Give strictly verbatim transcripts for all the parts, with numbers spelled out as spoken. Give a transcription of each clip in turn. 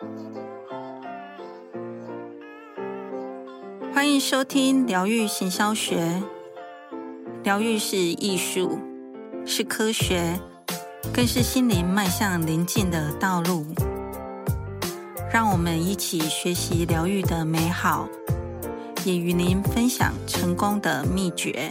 欢迎收听疗愈行销学。疗愈是艺术，是科学，更是心灵迈向宁静的道路。让我们一起学习疗愈的美好，也与您分享成功的秘诀。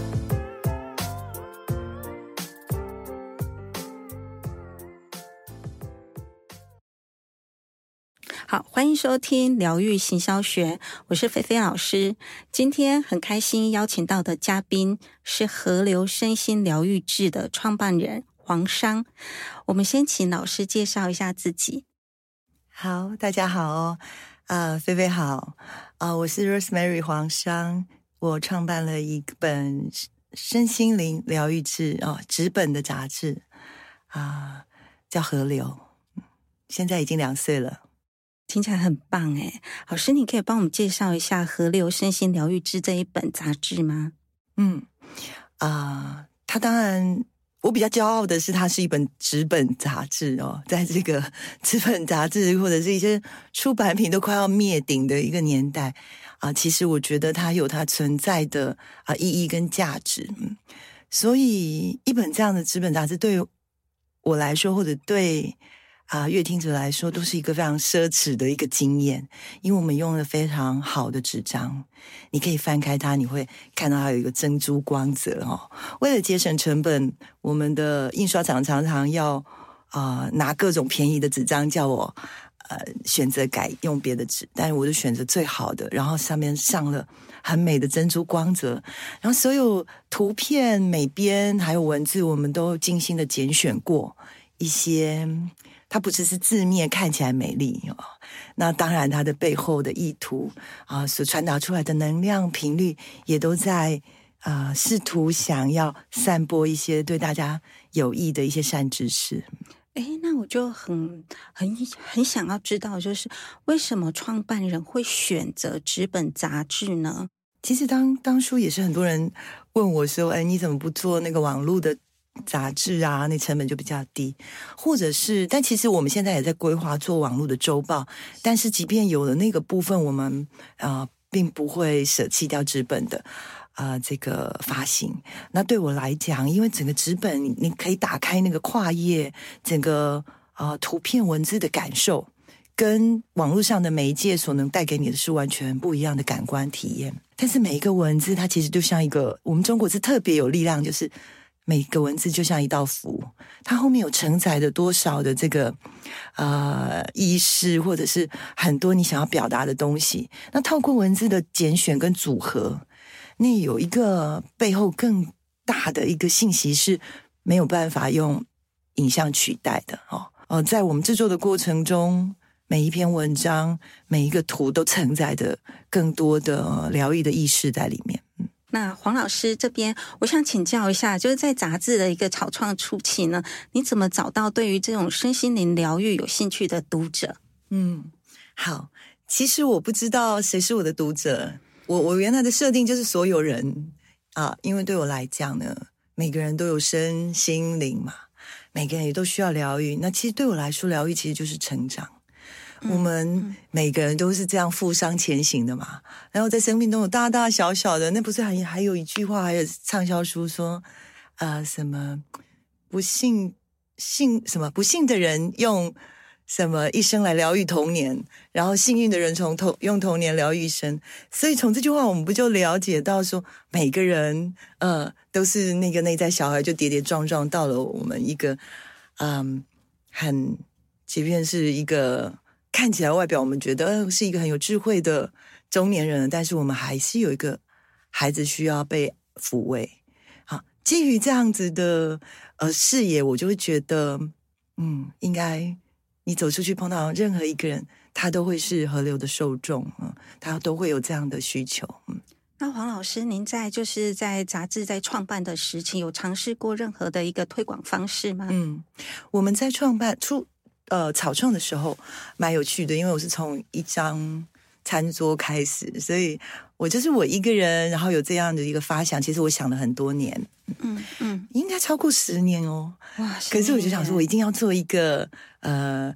好，欢迎收听疗愈行销学，我是菲菲老师。今天很开心邀请到的嘉宾是河流身心疗愈志的创办人黄商。我们先请老师介绍一下自己。 好，大家好哦，呃，菲菲好，呃，我是 Rosemary 黄商，我创办了一本身心灵疗愈志哦，纸本的杂志啊、呃，叫河流，现在已经两岁了。 听起来很棒诶，老师，你可以帮我们介绍一下《河流身心疗愈志》这一本杂志吗？ 嗯，啊、呃，它当然，我比较骄傲的是，它是一本纸本杂志哦，在这个纸本杂志或者是一些出版品都快要灭顶的一个年代啊、呃，其实我觉得它有它存在的啊、呃、意义跟价值。嗯，所以一本这样的纸本杂志对我来说，或者对啊，阅听者来说都是一个非常奢侈的一个经验，因为我们用了非常好的纸张，你可以翻开它，你会看到它有一个珍珠光泽哦。为了节省成本，我们的印刷厂常常要啊、呃、拿各种便宜的纸张，叫我呃选择改用别的纸，但是我就选择最好的，然后上面上了很美的珍珠光泽，然后所有图片、美编还有文字，我们都精心的拣选过一些。它不只是字面看起来美丽哦，那当然它的背后的意图啊、呃，所传达出来的能量频率也都在啊、呃，试图想要散播一些对大家有益的一些善知识。 诶，那我就很很很想要知道，就是为什么创办人会选择纸本杂志呢？ 其实当当初也是很多人问我说，哎，你怎么不做那个网络的杂志啊，那成本就比较低，或者是，但其实我们现在也在规划做网络的周报，但是即便有了那个部分，我们啊、呃、并不会舍弃掉纸本的啊、呃、这个发行。那对我来讲，因为整个纸本你可以打开那个跨页，整个啊、呃、图片文字的感受，跟网络上的媒介所能带给你的是完全不一样的感官体验。但是每一个文字，它其实就像一个，我们中国是特别有力量，就是每个文字就像一道符，它后面有承载着多少的这个呃意识，或者是很多你想要表达的东西。那透过文字的拣选跟组合，那有一个背后更大的一个信息是没有办法用影像取代的哦。呃，在我们制作的过程中，每一篇文章、每一个图都承载着更多的、呃、疗愈的意识在里面。嗯。 那黄老师这边，我想请教一下，就是在杂志的一个草创初期呢，你怎么找到对于这种身心灵疗愈有兴趣的读者？ 嗯，好，其实我不知道谁是我的读者，我我原来的设定就是所有人啊，因为对我来讲呢，每个人都有身心灵嘛，每个人也都需要疗愈。那其实对我来说，疗愈其实就是成长。我们每个人都是这样负伤前行的嘛，然后在生命中有大大小小的，那不是还还有一句话，还有畅销书说，呃，什么不幸幸什么不幸的人用什么一生来疗愈童年，然后幸运的人从童用童年疗愈一生。所以从这句话，我们不就了解到说，每个人呃都是那个内在小孩，就跌跌撞撞到了我们一个嗯很，即便是一个。看起来外表我们觉得、呃、是一个很有智慧的中年人，但是我们还是有一个孩子需要被抚慰。好，基于这样子的呃视野，我就会觉得，嗯，应该你走出去碰到任何一个人，他都会是河流的受众，嗯，他都会有这样的需求。嗯， 那黄老师，您在就是在杂志在创办的时期，有尝试过任何的一个推广方式吗？ 嗯，我们在创办出。呃，草创的时候蛮有趣的，因为我是从一张餐桌开始，所以我就是我一个人，然后有这样的一个发想。其实我想了很多年，嗯嗯，应该超过十年哦。哇！可是我就想说，我一定要做一个呃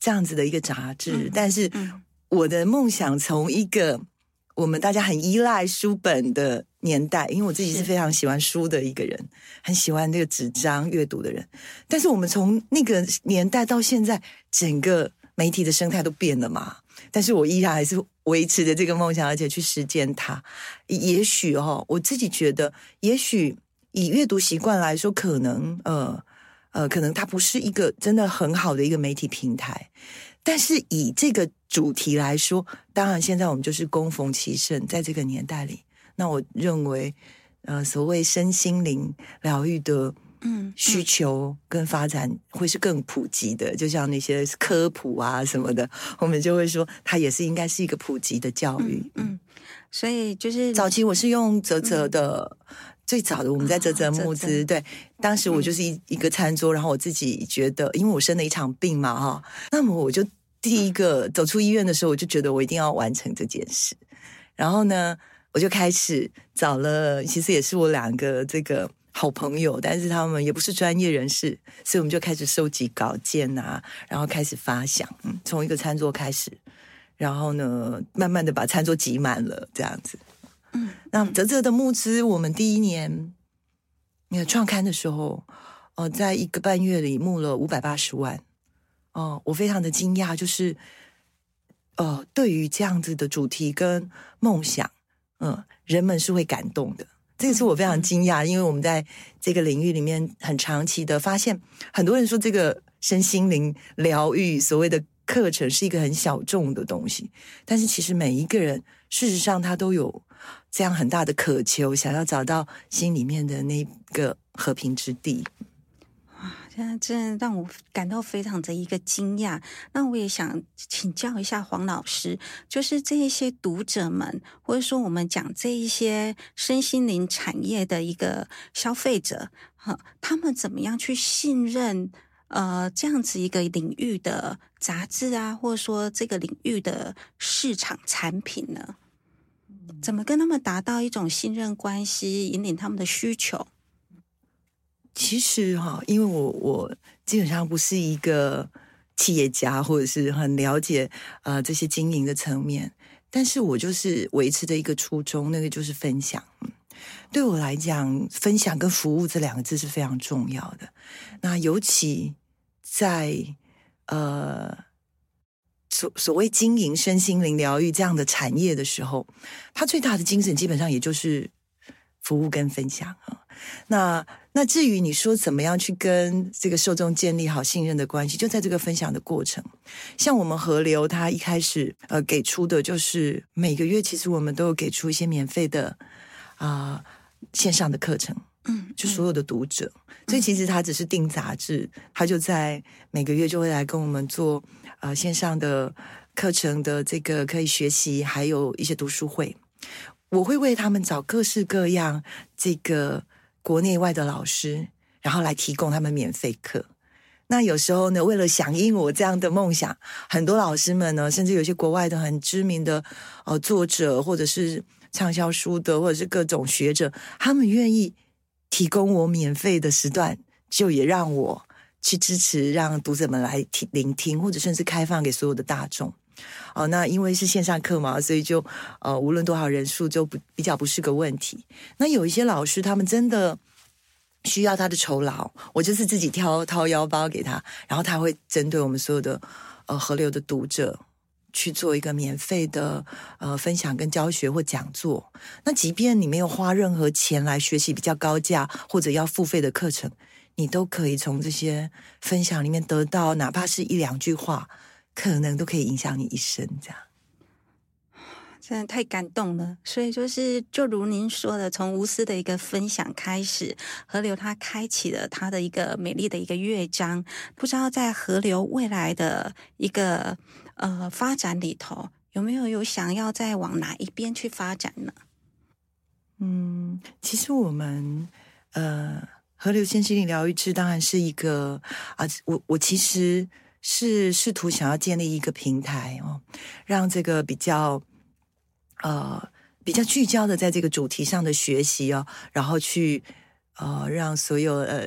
这样子的一个杂志，嗯、但是我的梦想从一个我们大家很依赖书本的年代，因为我自己是非常喜欢书的一个人，很喜欢这个纸张阅读的人。但是我们从那个年代到现在，整个媒体的生态都变了嘛。但是我依然还是维持着这个梦想，而且去实践它。也许哦，我自己觉得，也许以阅读习惯来说，可能呃呃，可能它不是一个真的很好的一个媒体平台。但是以这个主题来说，当然现在我们就是恭逢其盛，在这个年代里，那我认为，呃，所谓身心灵疗愈的嗯需求跟发展会是更普及的，就像那些科普啊什么的，我们就会说它也是应该是一个普及的教育。 嗯，嗯所以就是早期我是用嘖嘖的。嗯最早的我们在嘖嘖募资、哦、对，当时我就是一、嗯、一个餐桌，然后我自己觉得因为我生了一场病嘛哈，那么我就第一个走出医院的时候，我就觉得我一定要完成这件事，然后呢我就开始找了，其实也是我两个这个好朋友，但是他们也不是专业人士，所以我们就开始收集稿件啊，然后开始发想，嗯，从一个餐桌开始，然后呢慢慢的把餐桌挤满了这样子。嗯，那嘖嘖的募资，我们第一年那个创刊的时候，呃，在一个半月里募了五百八十万，哦、呃，我非常的惊讶，就是呃，对于这样子的主题跟梦想，嗯、呃，人们是会感动的，这个是我非常惊讶，因为我们在这个领域里面很长期的发现，很多人说这个身心灵疗愈所谓的课程是一个很小众的东西，但是其实每一个人事实上他都有这样很大的渴求，想要找到心里面的那个和平之地。 哇，现在真的让我感到非常的一个惊讶。那我也想请教一下黄老师，就是这一些读者们，或者说我们讲这一些身心灵产业的一个消费者，他们怎么样去信任呃这样子一个领域的杂志啊，或者说这个领域的市场产品呢？怎么跟他们达到一种信任关系，引领他们的需求？ 其实哈，因为我我基本上不是一个企业家，或者是很了解呃这些经营的层面，但是我就是维持的一个初衷，那个就是分享。对我来讲，分享跟服务这两个字是非常重要的。那尤其在呃。所所谓经营身心灵疗愈这样的产业的时候，它最大的精神基本上也就是服务跟分享啊。那那至于你说怎么样去跟这个受众建立好信任的关系，就在这个分享的过程。像我们河流，它一开始呃给出的就是每个月，其实我们都有给出一些免费的啊、呃、线上的课程。嗯，就所有的读者，嗯、所以其实他只是订杂志，他就在每个月就会来跟我们做呃线上的课程的这个可以学习，还有一些读书会。我会为他们找各式各样这个国内外的老师，然后来提供他们免费课。那有时候呢，为了响应我这样的梦想，很多老师们呢，甚至有些国外的很知名的呃作者，或者是畅销书的，或者是各种学者，他们愿意提供我免费的时段，就也让我去支持，让读者们来听聆听，或者甚至开放给所有的大众。哦，那因为是线上课嘛，所以就呃无论多少人数就不比较不是个问题。那有一些老师他们真的需要他的酬劳，我就是自己掏掏腰包给他，然后他会针对我们所有的呃河流的读者去做一个免费的呃分享跟教学或讲座。那即便你没有花任何钱来学习比较高价或者要付费的课程，你都可以从这些分享里面得到哪怕是一两句话，可能都可以影响你一生这样。 真的太感动了。所以就是就如您说的，从无私的一个分享开始，河流它开启了它的一个美丽的一个乐章。不知道在河流未来的一个呃发展里头，有没有有想要再往哪一边去发展呢？ 嗯，其实我们呃河流身心灵疗愈志当然是一个啊，我我其实是试图想要建立一个平台哦，让这个比较呃比较聚焦的在这个主题上的学习哦，然后去呃让所有呃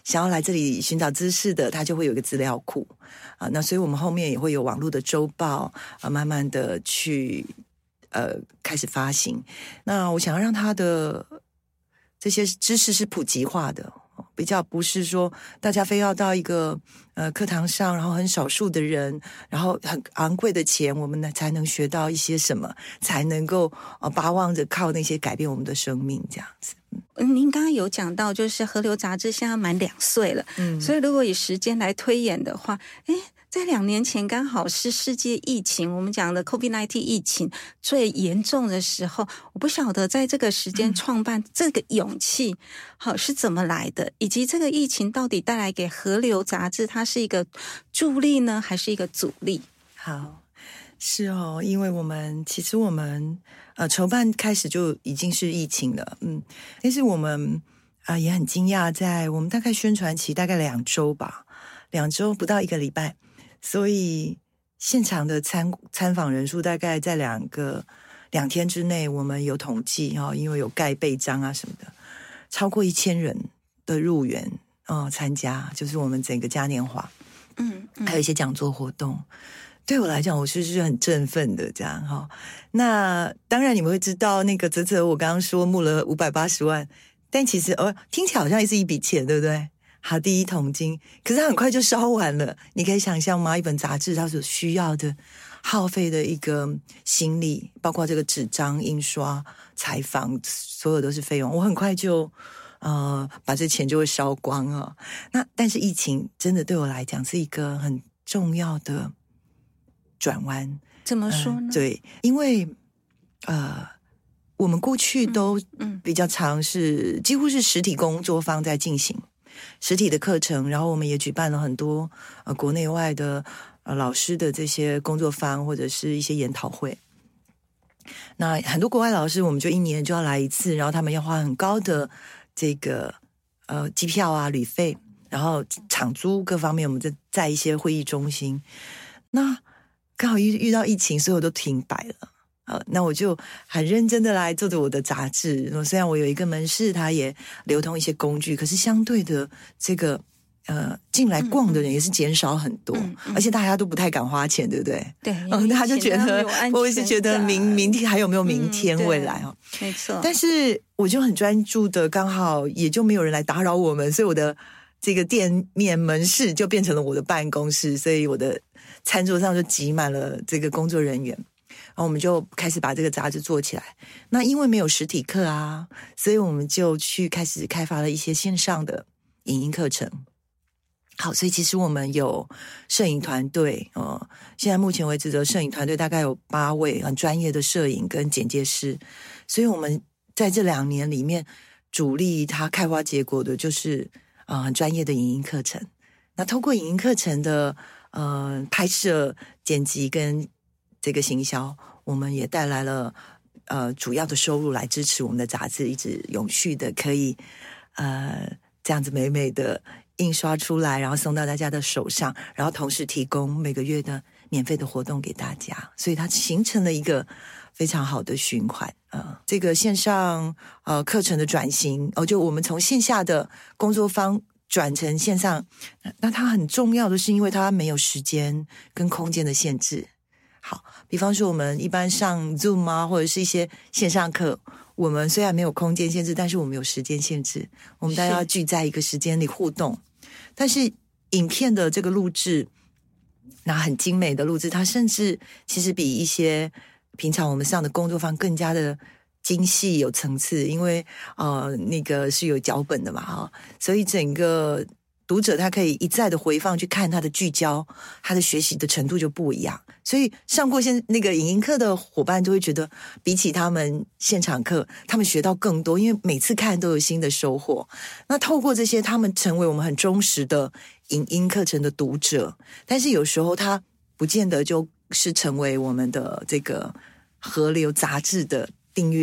想要来这里寻找知识的，他就会有一个资料库啊。那所以我们后面也会有网络的周报啊，慢慢的去呃开始发行。那我想要让他的这些知识是普及化的，比较不是说大家非要到一个呃课堂上，然后很少数的人，然后很昂贵的钱，我们呢才能学到一些什么，才能够呃巴望着靠那些改变我们的生命这样子。 您刚刚有讲到，就是河流杂志现在满两岁了，嗯，所以如果以时间来推演的话，诶，在两年前刚好是世界疫情，我们讲的 COVID 十九 疫情最严重的时候，我不晓得在这个时间创办这个勇气，好、嗯、是怎么来的，以及这个疫情到底带来给河流杂志，它是一个助力呢，还是一个阻力？ 好，是哦，因为我们其实我们呃筹办开始就已经是疫情了，嗯，但是我们啊、呃、也很惊讶，在我们大概宣传期大概两周吧，两周不到一个礼拜。所以现场的参参访人数大概在两个两天之内，我们有统计哈、哦，因为有盖背章啊什么的，超过一千人的入园啊、哦、参加，就是我们整个嘉年华，嗯，嗯还有一些讲座活动。对我来讲，我是是很振奋的这样哈、哦。那当然你们会知道，那个泽泽我刚刚说募了五百八十万，但其实哦听起来好像也是一笔钱，对不对？好，第一桶金，可是它很快就烧完了。你可以想象吗？一本杂志它所需要的耗费的一个心力，包括这个纸张、印刷、采访，所有都是费用。我很快就呃把这钱就会烧光啊。那但是疫情真的对我来讲是一个很重要的转弯。 怎么说呢？ 呃、对，因为呃我们过去都比较常是、嗯、几乎是实体工作坊在进行。实体的课程，然后我们也举办了很多呃国内外的呃老师的这些工作坊或者是一些研讨会。那很多国外老师，我们就一年就要来一次，然后他们要花很高的这个呃机票啊、旅费，然后场租各方面，我们在在一些会议中心。那刚好遇遇到疫情，所有都停摆了。呃，那我就很认真的来做着我的杂志。虽然我有一个门市，它也流通一些工具，可是相对的，这个呃进来逛的人也是减少很多，嗯嗯、而且大家都不太敢花钱，对不对？ 对， 嗯，他就觉得，我一直觉得明明天还有没有明天、嗯、未来哦， 没错。 但是我就很专注的，刚好也就没有人来打扰我们，所以我的这个店面门市就变成了我的办公室，所以我的餐桌上就挤满了这个工作人员。然后我们就开始把这个杂志做起来。那因为没有实体课啊，所以我们就去开始开发了一些线上的影音课程。好，所以其实我们有摄影团队，呃，现在目前为止的摄影团队大概有八位很专业的摄影跟剪接师。所以我们在这两年里面，主力它开花结果的就是呃很专业的影音课程。那透过影音课程的呃拍摄、剪辑跟这个行销，我们也带来了呃主要的收入来支持我们的杂志一直永续的可以呃这样子美美的印刷出来，然后送到大家的手上，然后同时提供每个月的免费的活动给大家，所以它形成了一个非常好的循环啊、呃。这个线上呃课程的转型，哦，就我们从线下的工作坊转成线上，那它很重要的是因为它没有时间跟空间的限制。好，比方说我们一般上 Zoom 啊，或者是一些线上课，我们虽然没有空间限制，但是我们有时间限制，我们大家要聚在一个时间里互动。但是影片的这个录制，那很精美的录制，它甚至其实比一些平常我们上的工作坊更加的精细有层次，因为呃那个是有脚本的嘛哈，所以整个读者他可以一再的回放去看他的聚焦，他的学习的程度就不一样。所以上过现那个影音课的伙伴就会觉得，比起他们现场课，他们学到更多，因为每次看都有新的收获。那透过这些，他们成为我们很忠实的影音课程的读者，但是有时候他不见得就是成为我们的这个河流杂志的订阅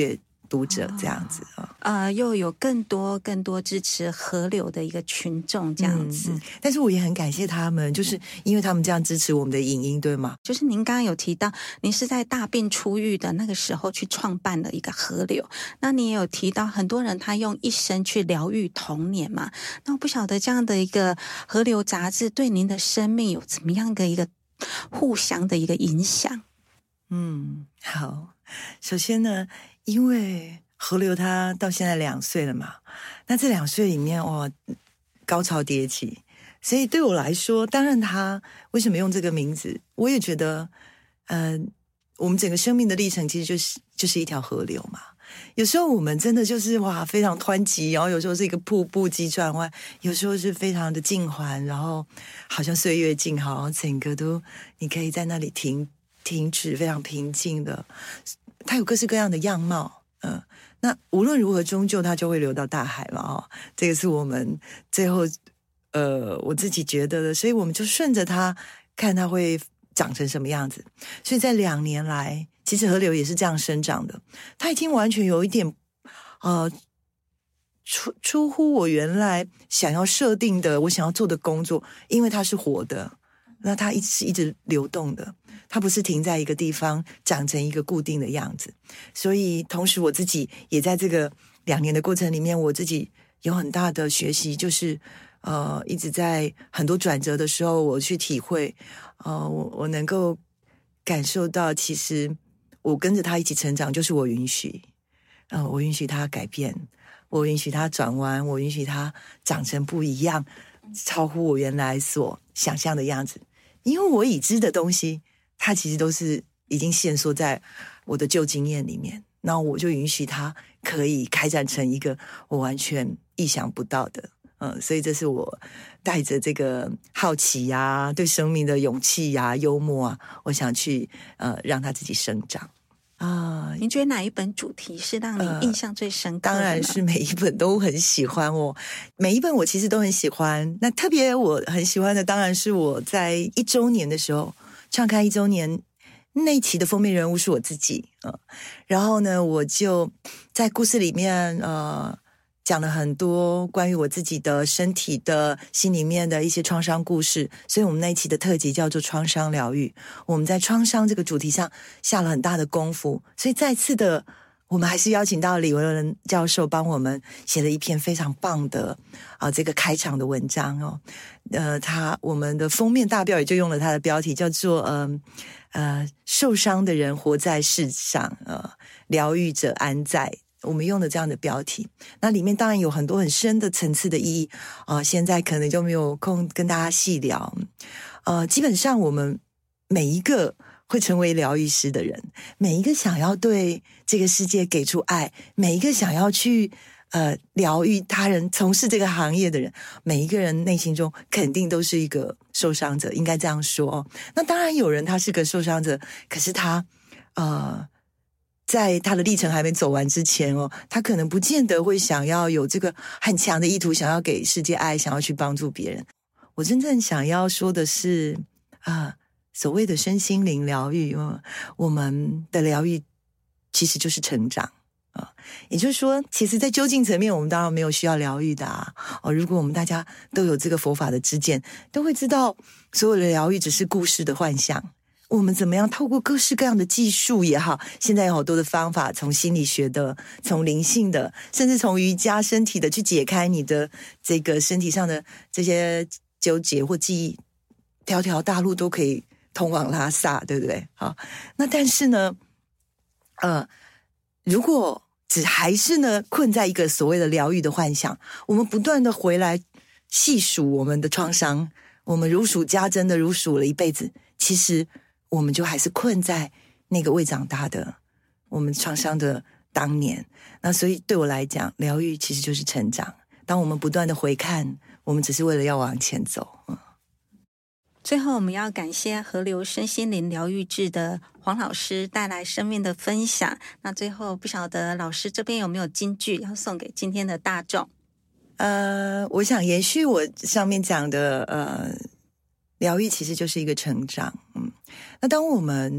读者这样子啊、哦， 呃，又有更多更多支持河流的一个群众这样子、 嗯。但是我也很感谢他们，就是因为他们这样支持我们的影音，对吗？ 就是您刚刚有提到，您是在大病初愈的那个时候去创办了一个河流，那你也有提到很多人他用一生去疗愈童年嘛？那我不晓得这样的一个河流杂志对您的生命有怎么样的一个互相的一个影响？ 嗯，好。首先呢，因为河流他到现在两岁了嘛，那这两岁里面哇，高潮迭起，所以对我来说，当然他为什么用这个名字，我也觉得，呃，我们整个生命的历程其实就是就是一条河流嘛。有时候我们真的就是哇，非常湍急，然后有时候是一个瀑布急转弯，有时候是非常的静缓，然后好像岁月静好，然后整个都你可以在那里停停止，非常平静的。它有各式各样的样貌，嗯、呃，那无论如何，终究它就会流到大海嘛，哦，这个是我们最后，呃，我自己觉得的，所以我们就顺着它，看它会长成什么样子。所以在两年来，其实河流也是这样生长的，它已经完全有一点，呃，出出乎我原来想要设定的，我想要做的工作，因为它是活的，那它一直是一直流动的。它不是停在一个地方长成一个固定的样子，所以同时我自己也在这个两年的过程里面，我自己有很大的学习，就是呃一直在很多转折的时候，我去体会，呃我我能够感受到，其实我跟着他一起成长，就是我允许，呃我允许他改变，我允许他转弯，我允许他长成不一样，超乎我原来所想象的样子，因为我已知的东西。它其实都是已经限缩在我的旧经验里面，那我就允许它可以开展成一个我完全意想不到的，嗯，所以这是我带着这个好奇呀、啊、对生命的勇气呀、啊、幽默啊，我想去呃让它自己生长啊。 您觉得哪一本主题是让你印象最深刻的、呃？ 当然是每一本都很喜欢哦，每一本我其实都很喜欢。那特别我很喜欢的，当然是我在一周年的时候。创刊一周年那一期的封面人物是我自己，呃、然后呢，我就在故事里面呃讲了很多关于我自己的身体的、心里面的一些创伤故事，所以我们那一期的特辑叫做创伤疗愈。我们在创伤这个主题上下了很大的功夫，所以再次的。我们还是邀请到李维伦教授帮我们写了一篇非常棒的啊、呃、这个开场的文章哦，呃，他我们的封面大标也就用了他的标题叫做呃呃受伤的人活在世上，呃疗愈者安在，我们用的这样的标题，那里面当然有很多很深的层次的意义啊、呃，现在可能就没有空跟大家细聊，呃，基本上我们每一个。会成为疗愈师的人，每一个想要对这个世界给出爱，每一个想要去呃疗愈他人、从事这个行业的人，每一个人内心中肯定都是一个受伤者，应该这样说哦。那当然有人他是个受伤者，可是他呃在他的历程还没走完之前哦，他可能不见得会想要有这个很强的意图，想要给世界爱，想要去帮助别人。我真正想要说的是啊。呃所谓的身心灵疗愈，我们的疗愈其实就是成长啊。也就是说，其实在究竟层面，我们当然没有需要疗愈的啊。哦，如果我们大家都有这个佛法的知见，都会知道所有的疗愈只是故事的幻象。我们怎么样透过各式各样的技术也好，现在有好多的方法，从心理学的，从灵性的，甚至从瑜伽身体的，去解开你的这个身体上的这些纠结或记忆，条条大路都可以。通往拉萨，对不对？好，那但是呢，呃，如果只还是呢困在一个所谓的疗愈的幻想，我们不断的回来细数我们的创伤，我们如数家珍的如数了一辈子，其实我们就还是困在那个未长大的我们创伤的当年。那所以对我来讲，疗愈其实就是成长。当我们不断的回看，我们只是为了要往前走。嗯最后，我们要感谢河流身心灵疗愈志的黄老师带来生命的分享。那最后，不晓得老师这边有没有金句要送给今天的大众？ 呃，我想延续我上面讲的，呃，疗愈其实就是一个成长。嗯，那当我们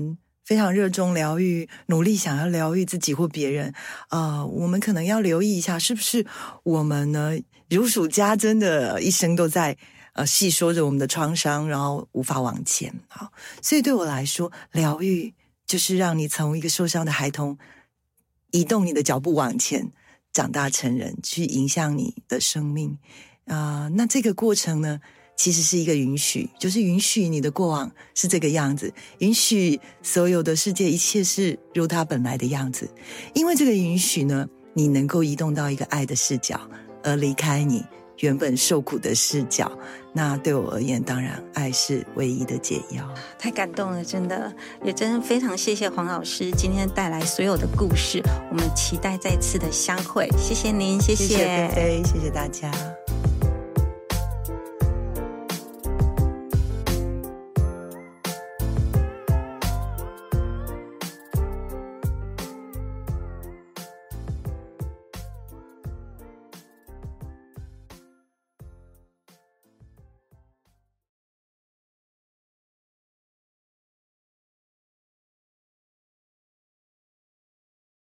非常热衷疗愈，努力想要疗愈自己或别人，呃，我们可能要留意一下，是不是我们呢如数家珍的一生都在呃细说着我们的创伤，然后无法往前。好，所以对我来说，疗愈就是让你从一个受伤的孩童移动你的脚步往前，长大成人，去影响你的生命。啊、呃，那这个过程呢，其实是一个允许，就是允许你的过往是这个样子，允许所有的世界一切是如它本来的样子。因为这个允许呢，你能够移动到一个爱的视角，而离开你原本受苦的视角。那对我而言，当然爱是唯一的解药。 太感动了，真的，也真的非常谢谢黄老师今天带来所有的故事，我们期待再次的相会。谢谢您，谢谢， 谢谢菲菲，谢谢大家。